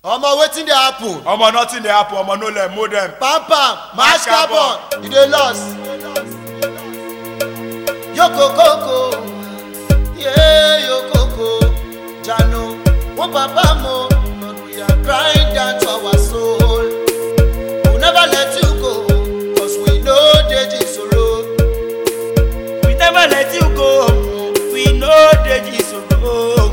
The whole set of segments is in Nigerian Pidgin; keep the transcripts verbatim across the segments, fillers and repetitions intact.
Omo, wetin dey happen? Omo, nothing dey happen. Omo, no let mold them. Pam pam, mash carbon, you dey lost. Yoko koko, yeah, yoko koko, Jano, one papa mo, Lord, we are crying down to our soul. We'll never let you go, cause we know Deji sorrow. We never let you go, we know Deji sorrow.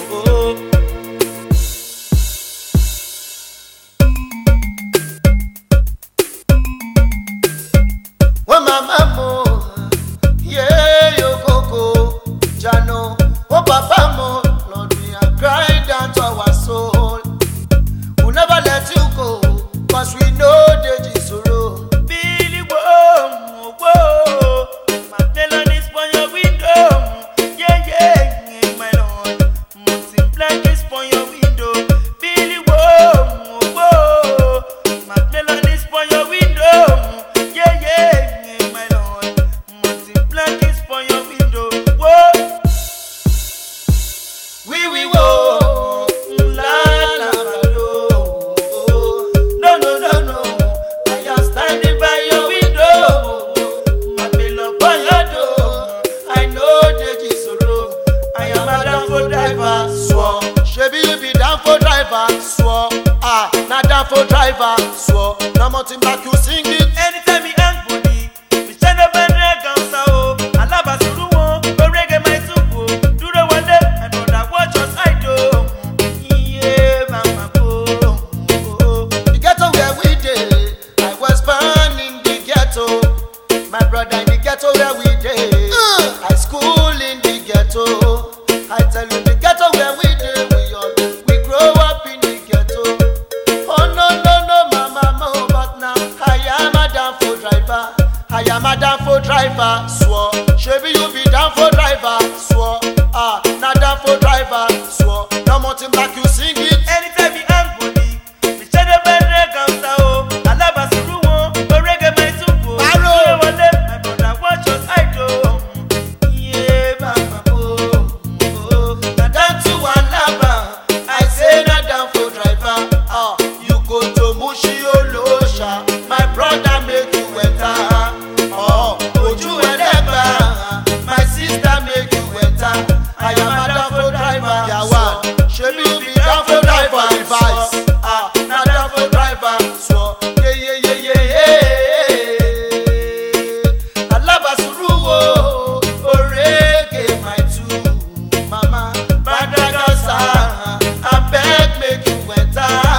Cause we know Deji sorrow. Billy whoa, whoa, my melon is for your window. Yeah, yeah, my lord. Mountain black is for your window. Billy whoa, whoa, my melon is for your window. Yeah, yeah, my lord. Mountain black is for your window. Whoa, we we whoa, la la la. Swore, ah, not down for driver, swore, no mountain back you sing it. Anytime he hang body, we stand up and drag on so. I love us to do one, but reggae my soup. Do the one day, and know that watch us I do. Yeah, mama, go. The ghetto where we did, I was born in the ghetto. My brother in the ghetto where we did, uh. I school in the ghetto. I tell you the ghetto where we did, we all we grow up in the ghetto. Oh no no no mama mo, but now I am a down for driver. I am a down for driver. Swore, Chevy you be down for driver. Swore, ah, not down for driver. Swore, no mountain black you sing it. Anytime he hang body, we stand up and drag on so. I love us to do one, but reggae my soup. Do the one day, my brother watch us I do. Yeah, mama, go. My brother make you enter. Oh, would you ever? My sister make you enter. I am a down for driver. Yeah, one. Should you be down for driver? Advice. Ah, not down for driver. So, yeah, yeah, yeah, yeah, yeah. I love us ruo. Orege my two. Mama, brother Gaza. I beg make you enter.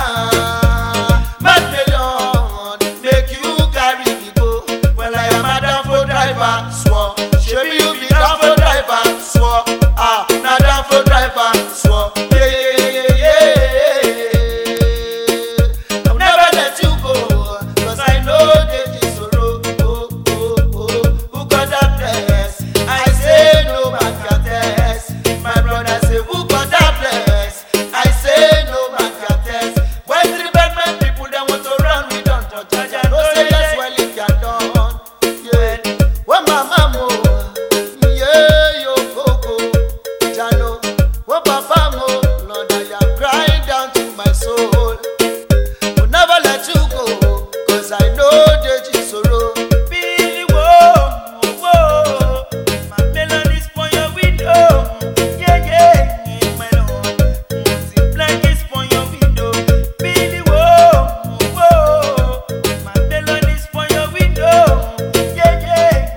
Swore, Chevy you be down for driver. Swore, ah, not down for driver. Swore, yeah, yeah, yeah, yeah. I'll never let you go, cause I know Deji sorrow. Oh, oh, oh, who got that bless? I say no man can test. My brother say who got that bless? I say no man can test. Why three bad men people they want to run? We don't touch judge and no say yes well it can done. When mama mo, yeah, yo coco, Jano, when papa mo, Lord, I am crying down to my soul. Will never let you go, cause I know Deji sorrow. Billy whoa, whoa, my melon is for your window. Yeah, yeah, my lord, mountain black is for your window. Billy whoa, whoa, my melon is for your window. Yeah, yeah.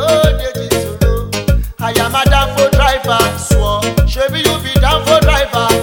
I am a down for driver. Swore, Chevy you be down for driver.